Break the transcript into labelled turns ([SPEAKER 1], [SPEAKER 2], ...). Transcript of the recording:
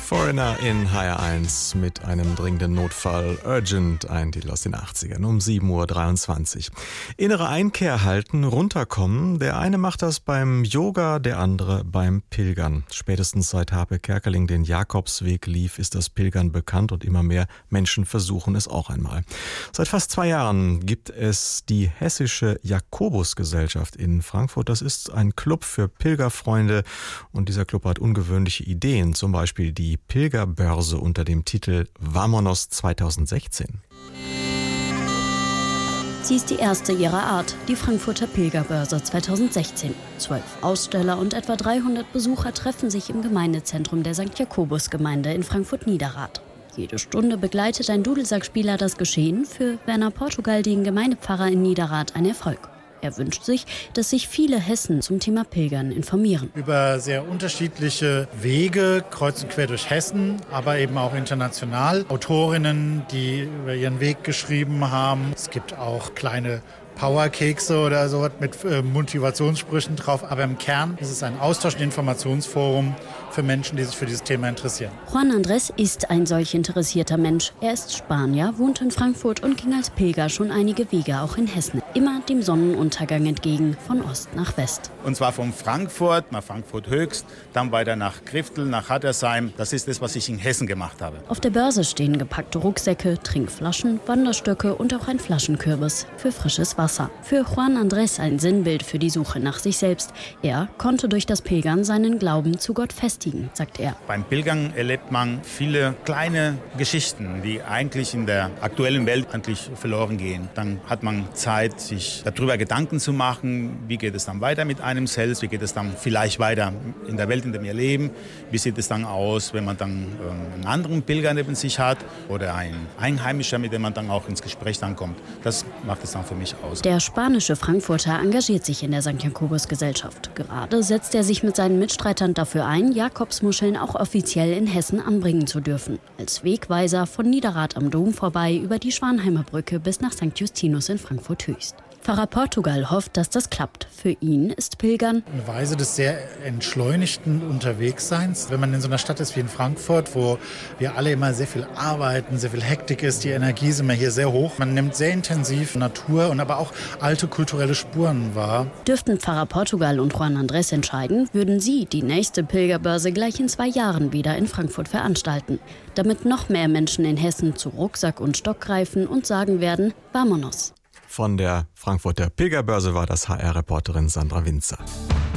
[SPEAKER 1] Foreigner in HR1 mit einem dringenden Notfall. Urgent, ein Titel aus den 80ern, um 7.23 Uhr. Innere Einkehr halten, runterkommen. Der eine macht das beim Yoga, der andere beim Pilgern. Spätestens seit Harpe Kerkeling den Jakobsweg lief, ist das Pilgern bekannt und immer mehr Menschen versuchen es auch einmal. Seit fast 2 Jahren gibt es die Hessische Jakobusgesellschaft in Frankfurt. Das ist ein Club für Pilgerfreunde und dieser Club hat ungewöhnliche Ideen, zum Beispiel die Pilgerbörse unter dem Titel Vamonos 2016.
[SPEAKER 2] Sie ist die erste ihrer Art, die Frankfurter Pilgerbörse 2016. 12 Aussteller und etwa 300 Besucher treffen sich im Gemeindezentrum der St. Jakobus-Gemeinde in Frankfurt-Niederrad. Jede Stunde begleitet ein Dudelsackspieler das Geschehen, für Werner Portugal, den Gemeindepfarrer in Niederrad, ein Erfolg. Er wünscht sich, dass sich viele Hessen zum Thema Pilgern informieren.
[SPEAKER 3] Über sehr unterschiedliche Wege, kreuz und quer durch Hessen, aber eben auch international. Autorinnen, die über ihren Weg geschrieben haben. Es gibt auch kleine Powerkekse oder so mit Motivationssprüchen drauf. Aber im Kern ist es ein Austausch- und Informationsforum für Menschen, die sich für dieses Thema interessieren.
[SPEAKER 2] Juan Andrés ist ein solch interessierter Mensch. Er ist Spanier, wohnt in Frankfurt und ging als Pilger schon einige Wege auch in Hessen. Immer dem Sonnenuntergang entgegen, von Ost nach West.
[SPEAKER 4] Und zwar von Frankfurt nach Frankfurt Höchst, dann weiter nach Griftel, nach Hattersheim. Das ist das, was ich in Hessen gemacht habe.
[SPEAKER 2] Auf der Börse stehen gepackte Rucksäcke, Trinkflaschen, Wanderstöcke und auch ein Flaschenkürbis für frisches Wasser. Für Juan Andrés ein Sinnbild für die Suche nach sich selbst. Er konnte durch das Pilgern seinen Glauben zu Gott festigen, sagt er.
[SPEAKER 4] Beim Pilgern erlebt man viele kleine Geschichten, die eigentlich in der aktuellen Welt eigentlich verloren gehen. Dann hat man Zeit, sich darüber Gedanken zu machen, wie geht es dann weiter mit einem selbst, wie geht es dann vielleicht weiter in der Welt, in der wir leben, wie sieht es dann aus, wenn man dann einen anderen Pilger neben sich hat oder einen Einheimischer, mit dem man dann auch ins Gespräch dann kommt. Das macht es dann für mich aus.
[SPEAKER 2] Der spanische Frankfurter engagiert sich in der St. Jakobus-Gesellschaft. Gerade setzt er sich mit seinen Mitstreitern dafür ein, Jakobsmuscheln auch offiziell in Hessen anbringen zu dürfen. Als Wegweiser von Niederrad am Dom vorbei über die Schwanheimer Brücke bis nach St. Justinus in Frankfurt Höchst. Pfarrer Portugal hofft, dass das klappt. Für ihn ist Pilgern
[SPEAKER 3] eine Weise des sehr entschleunigten Unterwegsseins. Wenn man in so einer Stadt ist wie in Frankfurt, wo wir alle immer sehr viel arbeiten, sehr viel Hektik ist, die Energie ist immer hier sehr hoch. Man nimmt sehr intensiv Natur und aber auch alte kulturelle Spuren wahr.
[SPEAKER 2] Dürften Pfarrer Portugal und Juan Andrés entscheiden, würden sie die nächste Pilgerbörse gleich in 2 Jahren wieder in Frankfurt veranstalten. Damit noch mehr Menschen in Hessen zu Rucksack und Stock greifen und sagen werden, Vamonos.
[SPEAKER 1] Von der Frankfurter Pilgerbörse war das HR-Reporterin Sandra Winzer.